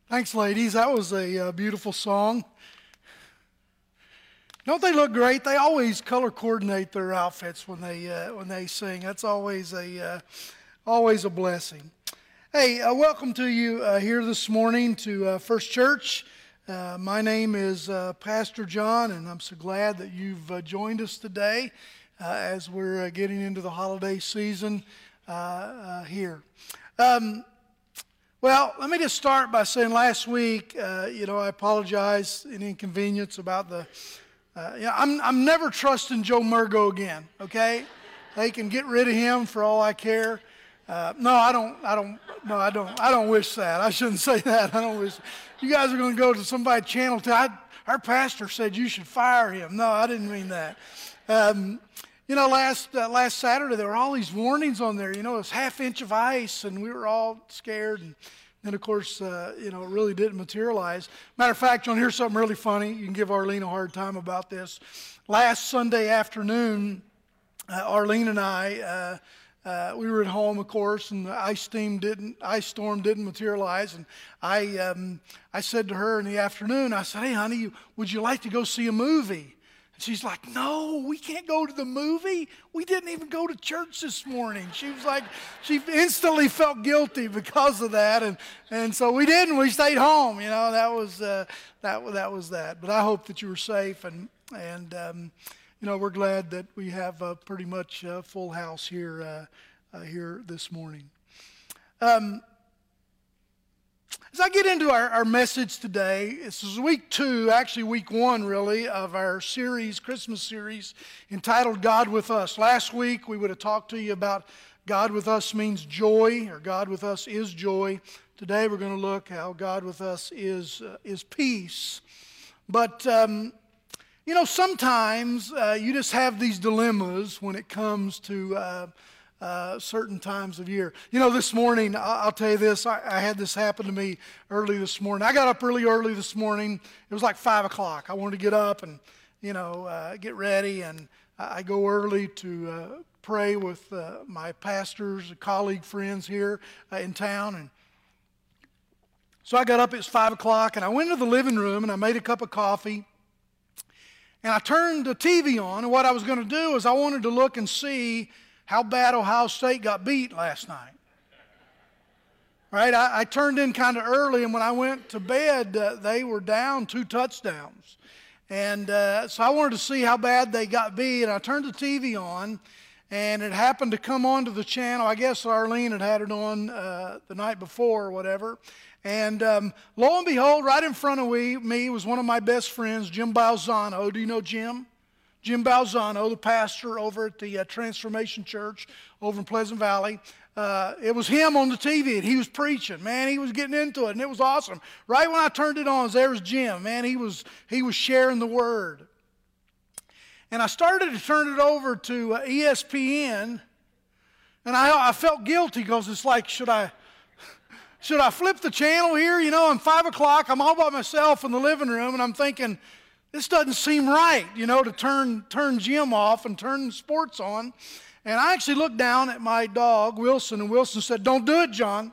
Thanks, ladies. That was a beautiful song. Don't they look great? They always color coordinate their outfits when they sing. That's always a blessing. Hey, welcome to you here this morning to First Church. My name is Pastor John, and I'm so glad that you've joined us today as we're getting into the holiday season here. Well, let me just start by saying last week, I apologize an inconvenience about the. I'm never trusting Joe Murgo again. Okay, they can get rid of him for all I care. No, I don't wish that. I shouldn't say that. I don't wish. You guys are going to go to somebody's channel. Our pastor said you should fire him. No, I didn't mean that. Last Saturday, there were all these warnings on there. It was half-inch of ice, and we were all scared. And then, of course, it really didn't materialize. Matter of fact, you want to hear something really funny? You can give Arlene a hard time about this. Last Sunday afternoon, Arlene and I, we were at home, of course, and the ice storm didn't materialize. And I said to her in the afternoon, I said, "Hey, honey, would you like to go see a movie?" She's like, "No, we can't go to the movie. We didn't even go to church this morning." She was like, she instantly felt guilty because of that, and so we didn't. We stayed home. That was that. But I hope that you were safe, and we're glad that we have a pretty much full house here this morning. As I get into our message today, this is week 2, actually week 1 really, of our Christmas series entitled God With Us. Last week we would have talked to you about God with us means joy, or God with us is joy. Today we're going to look how God with us is peace. But, sometimes you just have these dilemmas when it comes to certain times of year. This morning, I'll tell you this, I had this happen to me early this morning. I got up early this morning. It was like 5 o'clock. I wanted to get up and, get ready, and I go early to pray with my pastors, colleague friends here in town. And so I got up, it was 5 o'clock, and I went into the living room, and I made a cup of coffee, and I turned the TV on, and what I was going to do is I wanted to look and see how bad Ohio State got beat last night. Right? I turned in kind of early, and when I went to bed, they were down 2 touchdowns. And so I wanted to see how bad they got beat, and I turned the TV on, and it happened to come onto the channel. I guess Arlene had it on the night before or whatever. And lo and behold, right in front of me was one of my best friends, Jim Balzano. Do you know Jim? Jim Balzano, the pastor over at the Transformation Church over in Pleasant Valley. It was him on the TV, and he was preaching. Man, he was getting into it, and it was awesome. Right when I turned it on, there was Jim. Man, he was sharing the word. And I started to turn it over to ESPN, and I felt guilty because it's like, should I flip the channel here? I'm 5 o'clock, I'm all by myself in the living room, and I'm thinking, this doesn't seem right, to turn Jim off and turn the sports on. And I actually looked down at my dog, Wilson, and Wilson said, "Don't do it, John."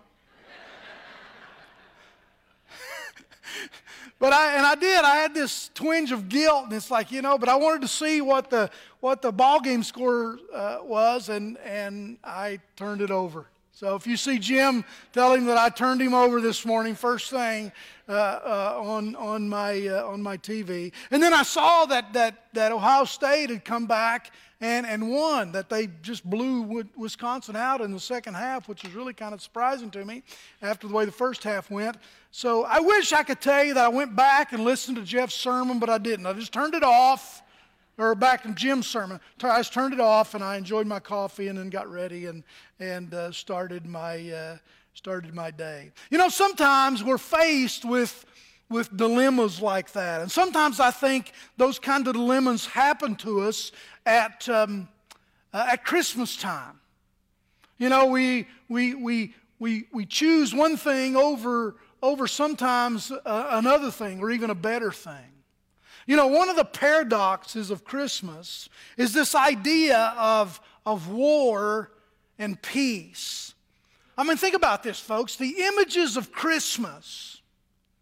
But I did. I had this twinge of guilt, and it's like, but I wanted to see what the ball game score was, and I turned it over. So if you see Jim, tell him that I turned him over this morning, first thing on my TV. And then I saw that Ohio State had come back and won, that they just blew Wisconsin out in the second half, which was really kind of surprising to me after the way the first half went. So I wish I could tell you that I went back and listened to Jeff's sermon, but I didn't. I just turned it off. Or back in Jim's sermon, I just turned it off, and I enjoyed my coffee, and then got ready and started my day. Sometimes we're faced with dilemmas like that, and sometimes I think those kind of dilemmas happen to us at Christmas time. We choose one thing over sometimes another thing, or even a better thing. One of the paradoxes of Christmas is this idea of war and peace. I mean, think about this, folks. The images of Christmas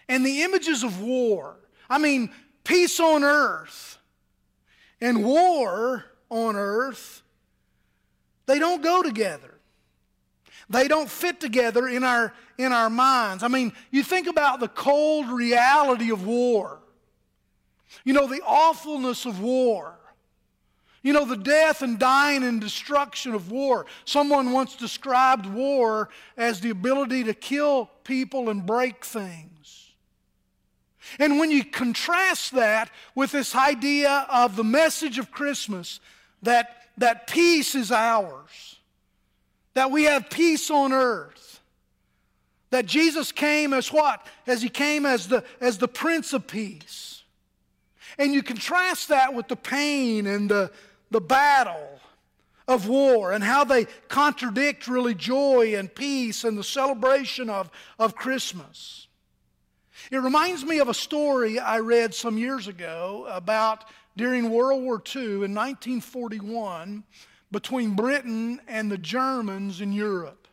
and the images of war. I mean, peace on earth and war on earth, they don't go together. They don't fit together in our minds. I mean, you think about the cold reality of war. You know, the awfulness of war. You know, the death and dying and destruction of war. Someone once described war as the ability to kill people and break things. And when you contrast that with this idea of the message of Christmas, that peace is ours, that we have peace on earth, that Jesus came as what? As He came as the Prince of Peace. And you contrast that with the pain and the battle of war and how they contradict really joy and peace and the celebration of Christmas. It reminds me of a story I read some years ago about during World War II in 1941 between Britain and the Germans in Europe.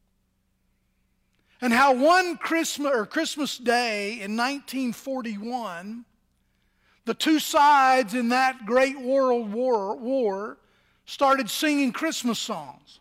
And how one Christmas Day in 1941, the two sides in that great world war started singing Christmas songs.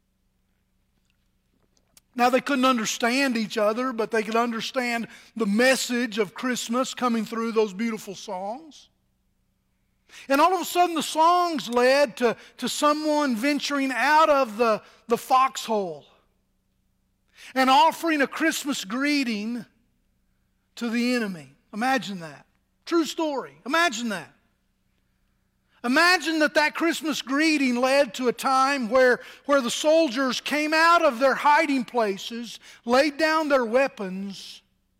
Now, they couldn't understand each other, but they could understand the message of Christmas coming through those beautiful songs. And all of a sudden, the songs led to someone venturing out of the foxhole and offering a Christmas greeting to the enemy. Imagine that. True story. Imagine that. Imagine that Christmas greeting led to a time where the soldiers came out of their hiding places, laid down their weapons,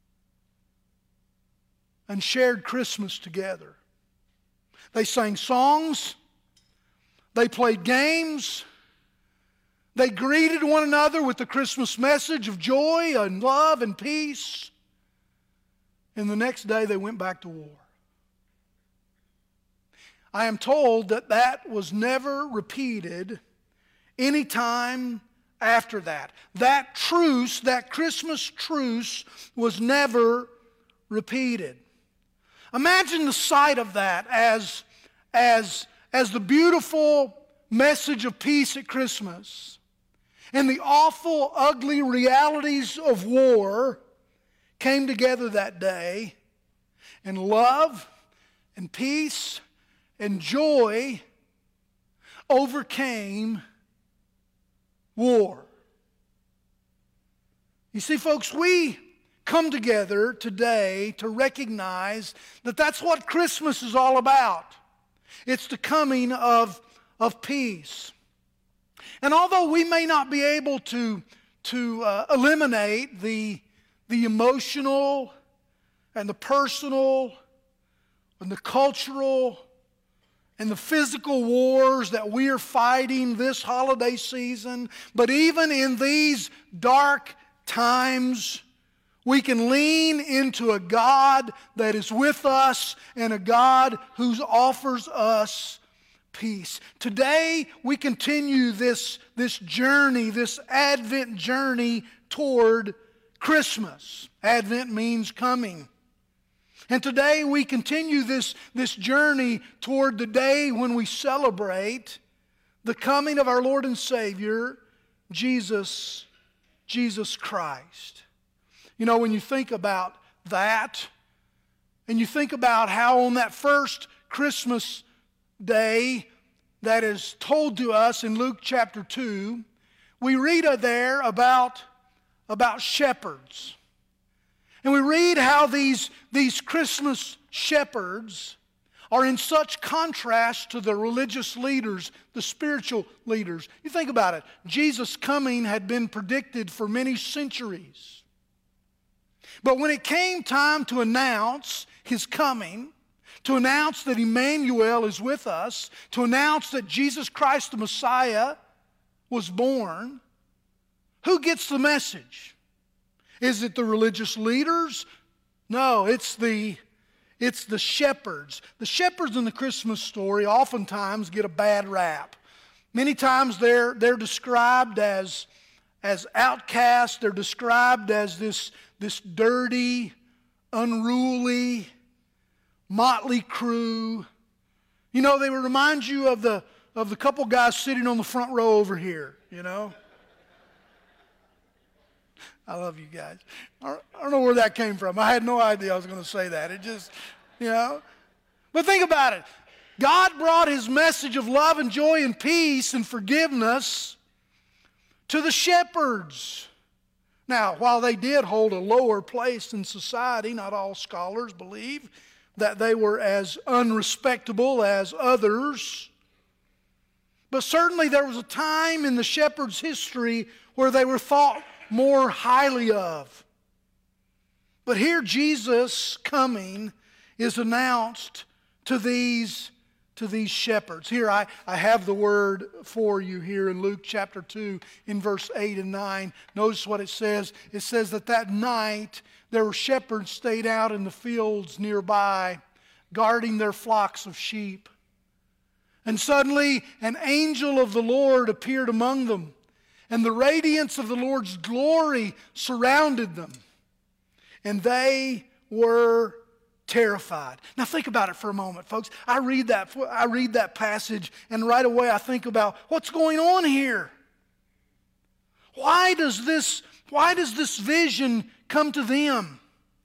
and shared Christmas together. They sang songs. They played games. They greeted one another with the Christmas message of joy and love and peace. And the next day they went back to war. I am told that was never repeated any time after that. That truce, that Christmas truce, was never repeated. Imagine the sight of that as the beautiful message of peace at Christmas and the awful, ugly realities of war came together that day, and love and peace and joy overcame war. You see, folks, we come together today to recognize that that's what Christmas is all about. It's the coming of peace. And although we may not be able to eliminate the emotional and the personal and the cultural and the physical wars that we are fighting this holiday season, but even in these dark times, we can lean into a God that is with us and a God who offers us peace. Today, we continue this journey, this Advent journey toward Christmas. Advent means coming. And today we continue this journey toward the day when we celebrate the coming of our Lord and Savior, Jesus Christ. You know, when you think about that, and you think about how on that first Christmas day that is told to us in Luke chapter 2, we read there about shepherds. And we read how these Christmas shepherds are in such contrast to the religious leaders, the spiritual leaders. You think about it. Jesus' coming had been predicted for many centuries. But when it came time to announce His coming, to announce that Emmanuel is with us, to announce that Jesus Christ the Messiah was born, who gets the message? Is it the religious leaders? No, it's the shepherds. The shepherds in the Christmas story oftentimes get a bad rap. Many times they're described as outcasts. They're described as this dirty, unruly, motley crew. You know, they would remind you of the couple guys sitting on the front row over here, you know. I love you guys. I don't know where that came from. I had no idea I was going to say that. It just, you know. But think about it. God brought His message of love and joy and peace and forgiveness to the shepherds. Now, while they did hold a lower place in society, not all scholars believe that they were as unrespectable as others. But certainly there was a time in the shepherds' history where they were thought more highly of. But here Jesus coming is announced to these shepherds. Here I have the word for you here in Luke chapter 2 in verse 8 and 9. Notice what it says. It says that night there were shepherds stayed out in the fields nearby, guarding their flocks of sheep. And suddenly an angel of the Lord appeared among them, and the radiance of the Lord's glory surrounded them, and they were terrified. Now think about it for a moment, folks. I read that passage, and right away I think about what's going on here. Why does this vision come to them?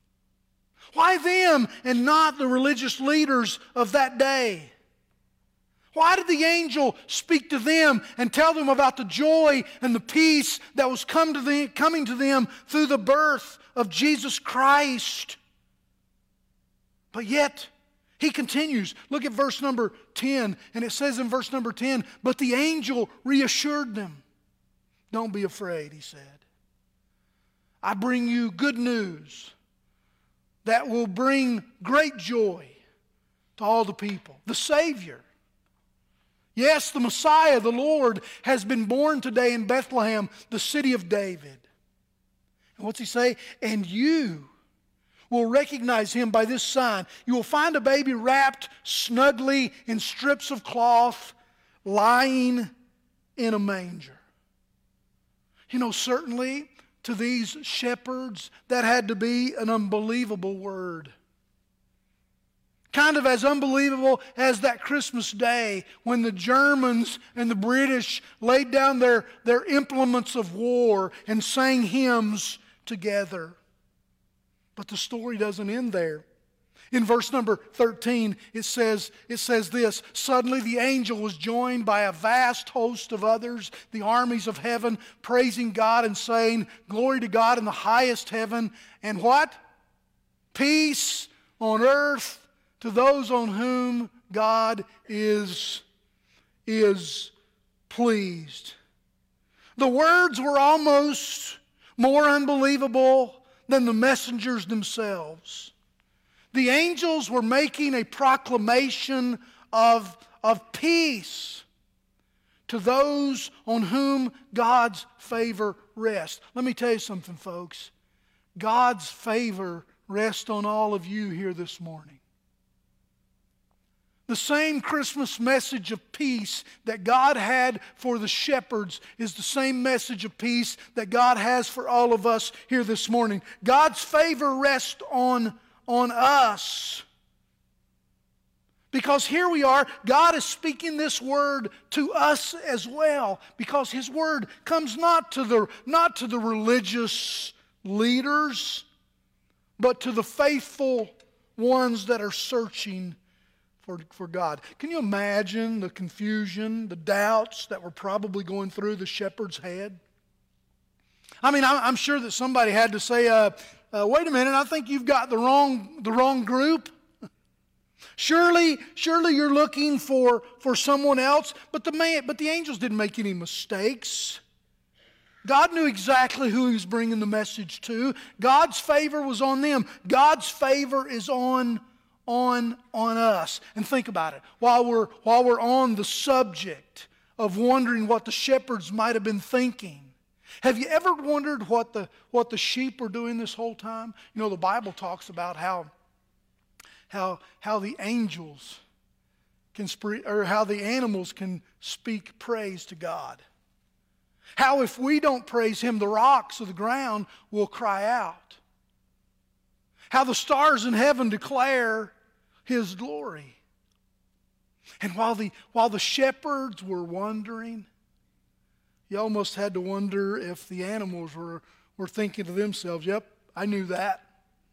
Why them and not the religious leaders of that day? Why did the angel speak to them and tell them about the joy and the peace that was coming to them through the birth of Jesus Christ? But yet, he continues. Look at verse number 10, and it says in verse number 10, but the angel reassured them. Don't be afraid, he said. I bring you good news that will bring great joy to all the people. The Savior. Yes, the Messiah, the Lord, has been born today in Bethlehem, the city of David. And what's he say? And you will recognize him by this sign. You will find a baby wrapped snugly in strips of cloth, lying in a manger. You know, certainly to these shepherds, that had to be an unbelievable word. Kind of as unbelievable as that Christmas day when the Germans and the British laid down their implements of war and sang hymns together. But the story doesn't end there. In verse number 13, it says this, suddenly the angel was joined by a vast host of others, the armies of heaven, praising God and saying, glory to God in the highest heaven, and what? Peace on earth to those on whom God is pleased. The words were almost more unbelievable than the messengers themselves. The angels were making a proclamation of peace to those on whom God's favor rests. Let me tell you something, folks. God's favor rests on all of you here this morning. The same Christmas message of peace that God had for the shepherds is the same message of peace that God has for all of us here this morning. God's favor rests on us. Because here we are, God is speaking this word to us as well. Because His word comes not to the religious leaders, but to the faithful ones that are searching for God. Can you imagine the confusion, the doubts that were probably going through the shepherd's head? I mean, I'm sure that somebody had to say, wait a minute, I think you've got the wrong group. Surely you're looking for someone else. But the angels didn't make any mistakes. God knew exactly who He was bringing the message to. God's favor was on them. God's favor is on us. And think about it. While we're on the subject of wondering what the shepherds might have been thinking, have you ever wondered what the sheep were doing this whole time? You know, the Bible talks about how the angels can how the animals can speak praise to God. How if we don't praise Him, the rocks of the ground will cry out. how the stars in heaven declare His glory. And while the shepherds were wondering, you almost had to wonder if the animals were thinking to themselves, yep, I knew that.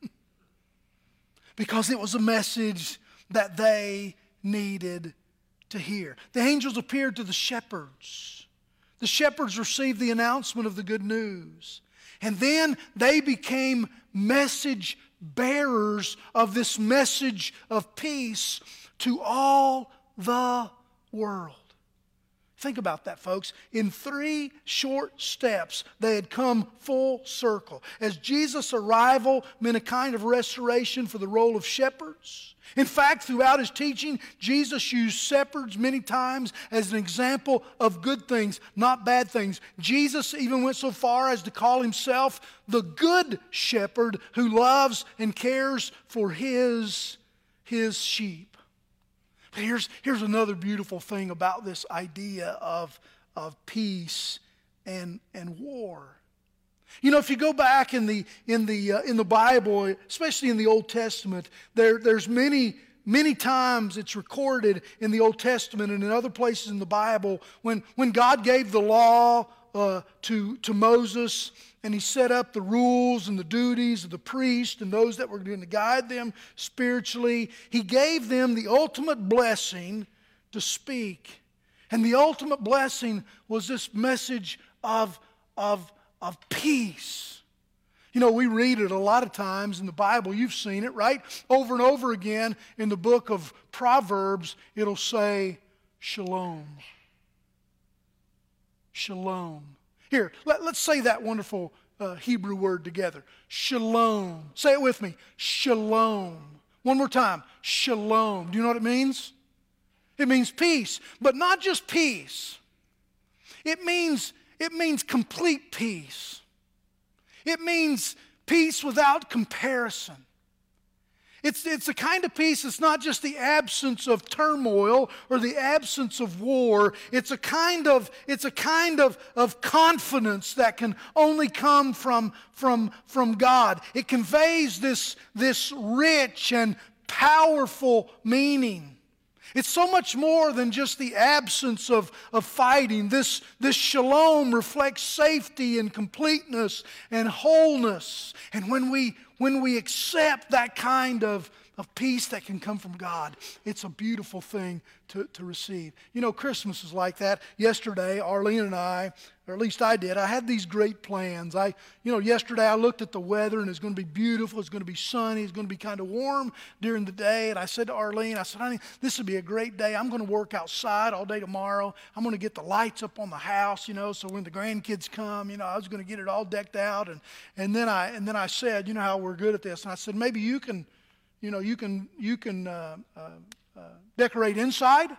Because it was a message that they needed to hear. The angels appeared to the shepherds. The shepherds received the announcement of the good news. And then they became message bearers of this message of peace to all the world. Think about that, folks. In 3 short steps, they had come full circle. As Jesus' arrival meant a kind of restoration for the role of shepherds. In fact, throughout His teaching, Jesus used shepherds many times as an example of good things, not bad things. Jesus even went so far as to call Himself the good shepherd who loves and cares for His sheep. But here's another beautiful thing about this idea of peace and war. You know, if you go back in the Bible, especially in the Old Testament, there's many times it's recorded in the Old Testament and in other places in the Bible when God gave the law to Moses, and He set up the rules and the duties of the priest and those that were going to guide them spiritually. He gave them the ultimate blessing to speak. And the ultimate blessing was this message of peace. You know, we read it a lot of times in the Bible. You've seen it, right? Over and over again in the book of Proverbs, it'll say, shalom. Shalom. Here, let's say that wonderful Hebrew word together. Shalom. Say it with me. Shalom. One more time. Shalom. Do you know what it means? It means peace. But not just peace. It means complete peace. It means peace without comparison. It's a kind of peace that's not just the absence of turmoil or the absence of war. It's a kind of confidence that can only come from God. It conveys this rich and powerful meaning. It's so much more than just the absence of fighting. This shalom reflects safety and completeness and wholeness. And when we accept that kind of peace that can come from God, it's a beautiful thing to receive. You know, Christmas is like that. Yesterday, Arlene and I, or at least I did, I had these great plans. Yesterday I looked at the weather and it's going to be beautiful. It's going to be sunny. It's going to be kind of warm during the day. And I said to Arlene, honey, this would be a great day. I'm going to work outside all day tomorrow. I'm going to get the lights up on the house, so when the grandkids come, I was going to get it all decked out. And then I said, you know how we're good at this. And I said, maybe you can decorate inside.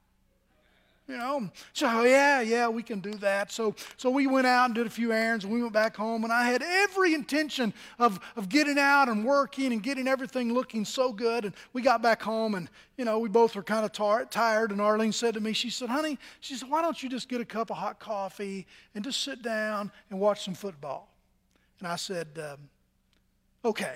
So yeah, we can do that. So we went out and did a few errands, and we went back home, and I had every intention of getting out and working and getting everything looking so good. And we got back home, and we both were kind of tired. And Arlene said to me, she said, honey, why don't you just get a cup of hot coffee and just sit down and watch some football? And I said, okay.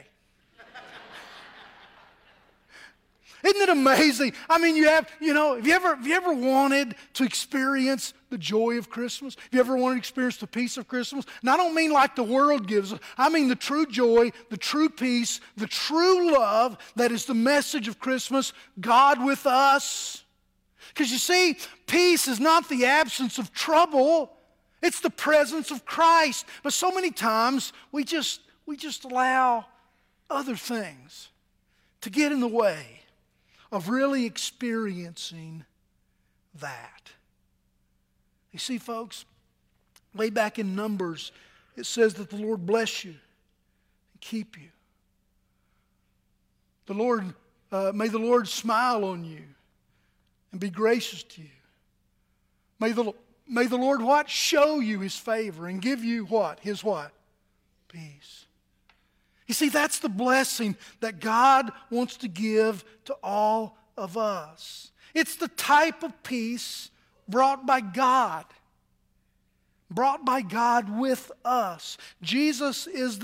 Isn't it amazing? I mean, have you ever wanted to experience the joy of Christmas? Have you ever wanted to experience the peace of Christmas? And I don't mean like the world gives us. I mean the true joy, the true peace, the true love that is the message of Christmas, God with us. Because you see, peace is not the absence of trouble. It's the presence of Christ. But so many times we just allow other things to get in the way of really experiencing that. You see, folks, way back in Numbers, it says that the Lord bless you and keep you. May the Lord smile on you and be gracious to you. May the Lord what? Show you His favor and give you what? His what? Peace. You see, that's the blessing that God wants to give to all of us. It's the type of peace brought by God with us. Jesus is the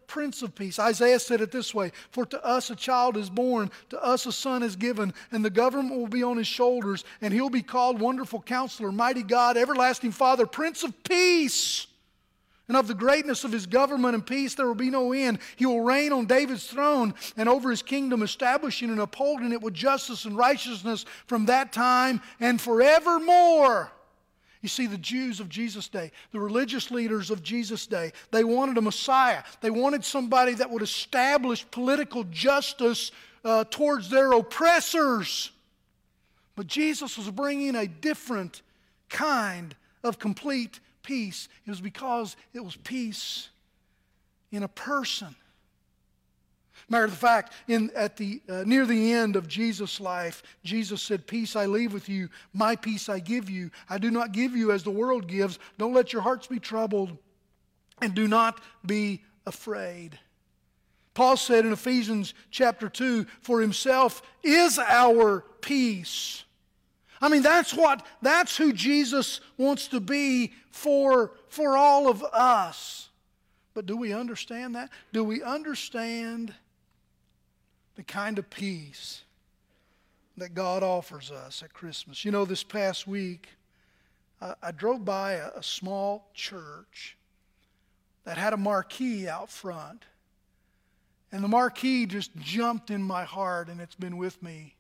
Prince of Peace. Isaiah said it this way, "For to us a child is born, to us a son is given, and the government will be on his shoulders, and he'll be called Wonderful Counselor, Mighty God, Everlasting Father, Prince of Peace. And of the greatness of his government and peace there will be no end. He will reign on David's throne and over his kingdom, establishing and upholding it with justice and righteousness from that time and forevermore." You see, the Jews of Jesus' day, the religious leaders of Jesus' day, they wanted a Messiah. They wanted somebody that would establish political justice towards their oppressors. But Jesus was bringing a different kind of complete peace. It was because it was peace in a person. Matter of fact, near the end of Jesus' life, Jesus said, "Peace I leave with you, my peace I give you. I do not give you as the world gives. Don't let your hearts be troubled, and do not be afraid." Paul said in Ephesians chapter 2, "For himself is our peace." I mean, that's who Jesus wants to be for all of us. But do we understand that? Do we understand the kind of peace that God offers us at Christmas? You know, this past week, I drove by a small church that had a marquee out front. And the marquee just jumped in my heart, and it's been with me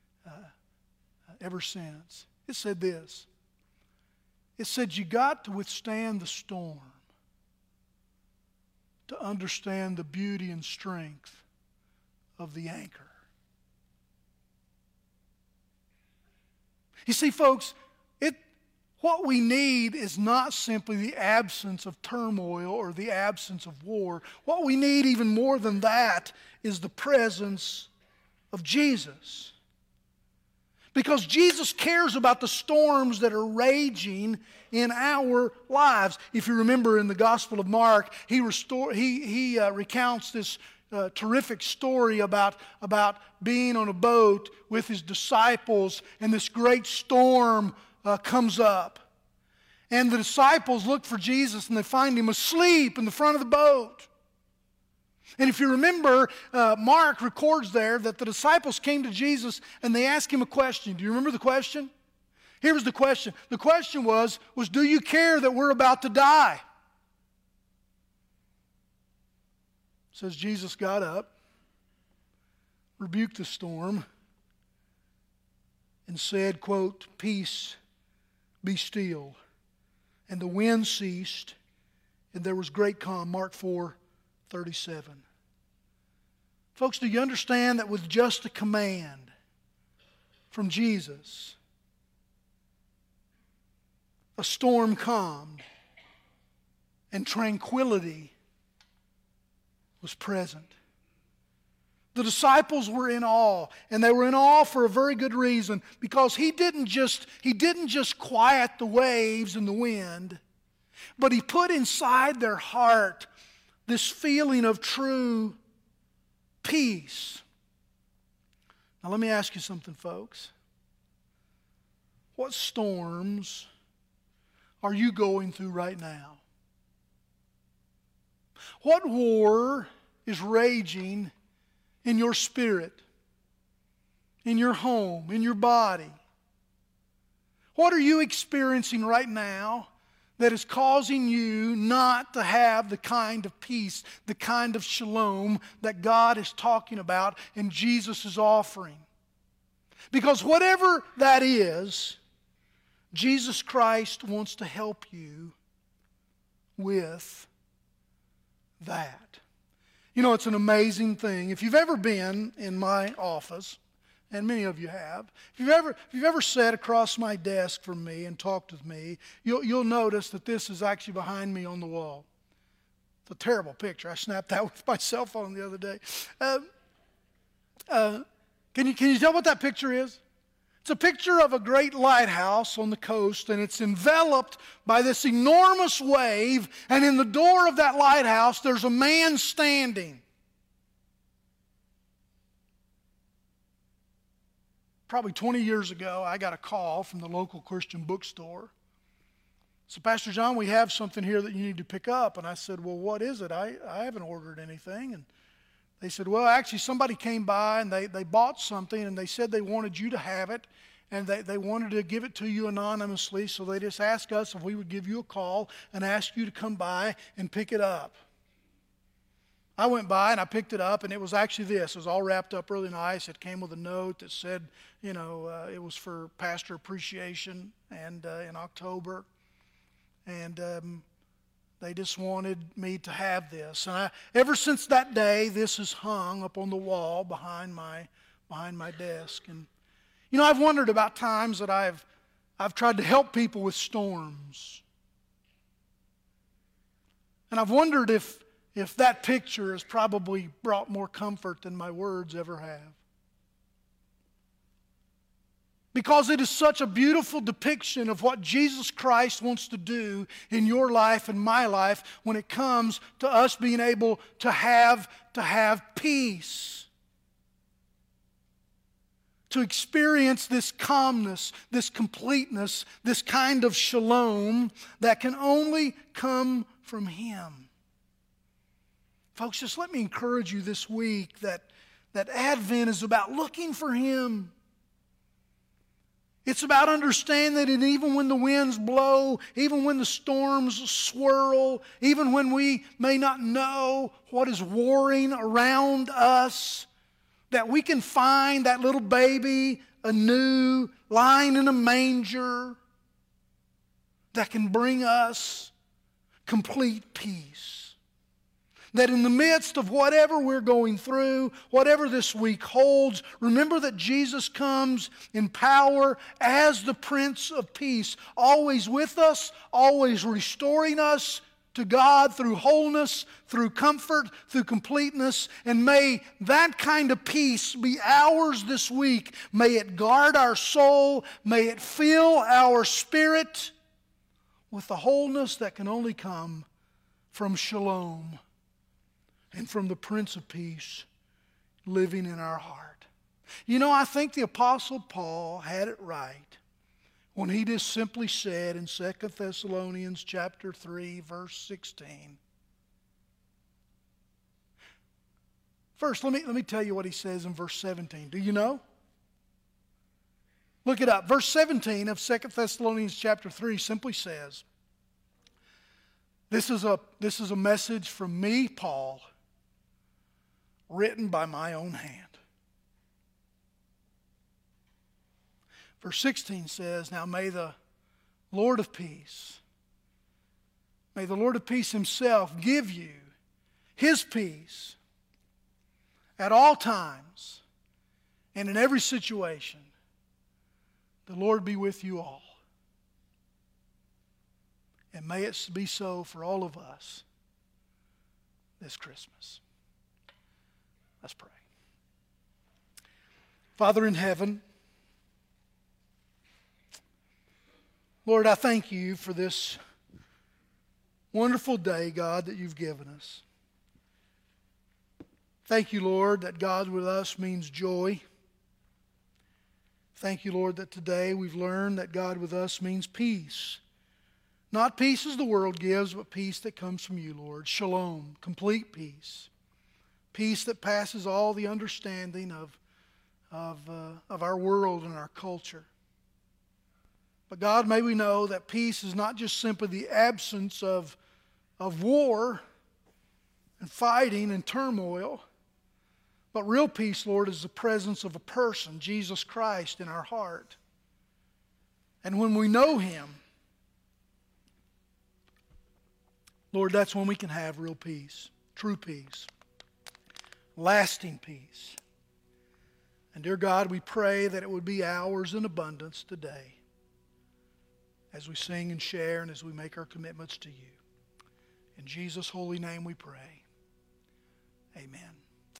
ever since. It said this. It said, "You got to withstand the storm to understand the beauty and strength of the anchor." You see, folks, what we need is not simply the absence of turmoil or the absence of war. What we need even more than that is the presence of Jesus. Because Jesus cares about the storms that are raging in our lives. If you remember in the Gospel of Mark, he recounts this terrific story about being on a boat with his disciples, and this great storm comes up. And the disciples look for Jesus, and they find him asleep in the front of the boat. And if you remember, Mark records there that the disciples came to Jesus and they asked him a question. Do you remember the question? Here was the question. The question was, "Do you care that we're about to die?" It says Jesus got up, rebuked the storm, and said, quote, "Peace, be still." And the wind ceased, and there was great calm. Mark 4:37. Folks, do you understand that with just a command from Jesus, a storm calmed and tranquility was present? The disciples were in awe, and they were in awe for a very good reason, because he didn't just quiet the waves and the wind, but he put inside their heart this feeling of true peace. Now let me ask you something, folks. What storms are you going through right now? What war is raging in your spirit, in your home, in your body? What are you experiencing right now that is causing you not to have the kind of peace, the kind of shalom that God is talking about and Jesus is offering? Because whatever that is, Jesus Christ wants to help you with that. You know, it's an amazing thing. If you've ever been in my office, and many of you have, if you've ever sat across my desk from me and talked with me, you'll notice that this is actually behind me on the wall. It's a terrible picture. I snapped that with my cell phone the other day. Can you tell what that picture is? It's a picture of a great lighthouse on the coast, and it's enveloped by this enormous wave, and in the door of that lighthouse there's a man standing. Probably 20 years ago, I got a call from the local Christian bookstore, So, Pastor John, we have something here that you need to pick up. And I said, well, what is it? I haven't ordered anything. And they said, well, actually, somebody came by and they bought something, and they said they wanted you to have it, and they wanted to give it to you anonymously, so they just asked us if we would give you a call and ask you to come by and pick it up. I went by and I picked it up, and it was actually this. It was all wrapped up really nice. It came with a note that said, it was for pastor appreciation and in October. And they just wanted me to have this. And ever since that day, this is hung up on the wall behind my desk. And I've wondered about times that I've tried to help people with storms. And I've wondered if that picture has probably brought more comfort than my words ever have. Because it is such a beautiful depiction of what Jesus Christ wants to do in your life and my life when it comes to us being able to have peace. To experience this calmness, this completeness, this kind of shalom that can only come from Him. Folks, just let me encourage you this week that Advent is about looking for Him. It's about understanding that even when the winds blow, even when the storms swirl, even when we may not know what is warring around us, that we can find that little baby anew, lying in a manger, that can bring us complete peace. That in the midst of whatever we're going through, whatever this week holds, remember that Jesus comes in power as the Prince of Peace, always with us, always restoring us to God through wholeness, through comfort, through completeness. And may that kind of peace be ours this week. May it guard our soul. May it fill our spirit with the wholeness that can only come from shalom and from the Prince of Peace living in our heart. I think the Apostle Paul had it right when he just simply said in 2 Thessalonians chapter 3, verse 16. First, let me tell you what he says in verse 17. Do you know? Look it up. Verse 17 of 2 Thessalonians chapter 3 simply says, this is a message from me, Paul, written by my own hand. Verse 16 says, now may the Lord of peace Himself give you His peace at all times and in every situation. The Lord be with you all. And may it be so for all of us this Christmas. Let's pray. Father in heaven, Lord, I thank you for this wonderful day, God, that you've given us. Thank you, Lord, that God with us means joy. Thank you, Lord, that today we've learned that God with us means peace. Not peace as the world gives, but peace that comes from you, Lord. Shalom, complete peace. Peace that passes all the understanding of our world and our culture. But God, may we know that peace is not just simply the absence of war and fighting and turmoil, but real peace, Lord, is the presence of a person, Jesus Christ, in our heart. And when we know Him, Lord, that's when we can have real peace, true peace, lasting peace. And dear God, we pray that it would be ours in abundance today as we sing and share and as we make our commitments to you. In Jesus' holy name we pray. Amen.